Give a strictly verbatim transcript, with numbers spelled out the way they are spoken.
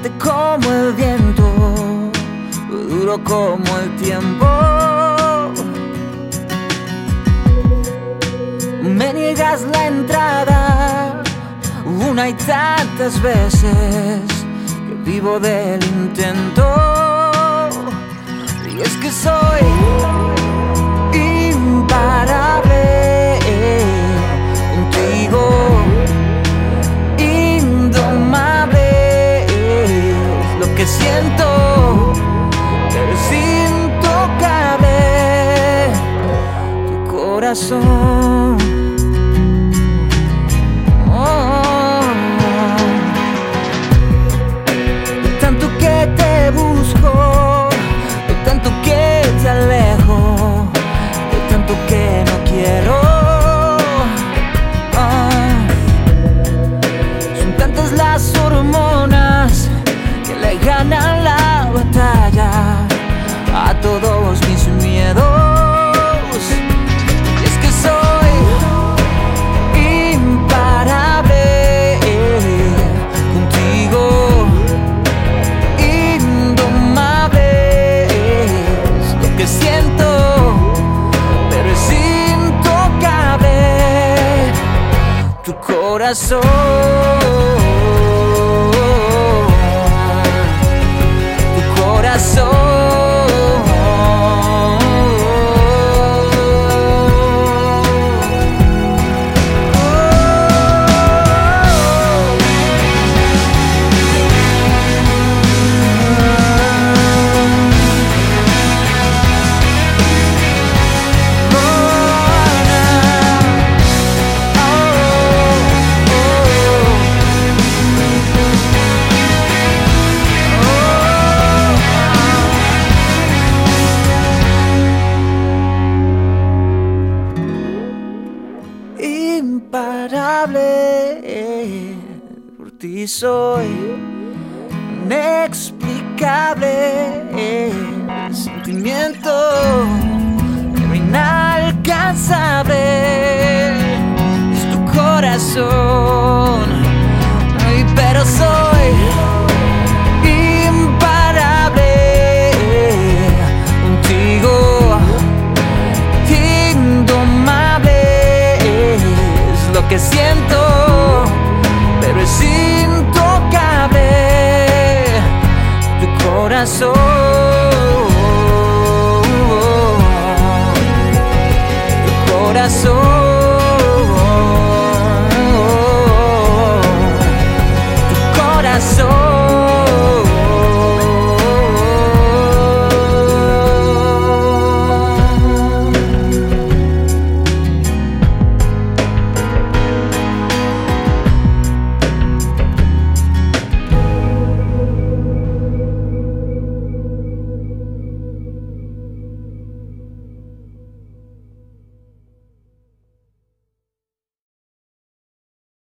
fuerte como el viento, duro como el tiempo. Me niegas la entrada una y tantas veces que vivo del intento. Y es que soy imparable contigo, indomable es lo que siento, pero es intocable tu corazón. Ganan la batalla a todos mis miedos. Y es que soy imparable contigo, indomable es lo que siento, pero es intocable tu corazón. Imparable, por ti soy inexplicable, sentimiento inalcanzable, es tu corazón. Ay, pero soy imparable contigo, indomable lo que siento, pero es intocable tu corazón, tu corazón.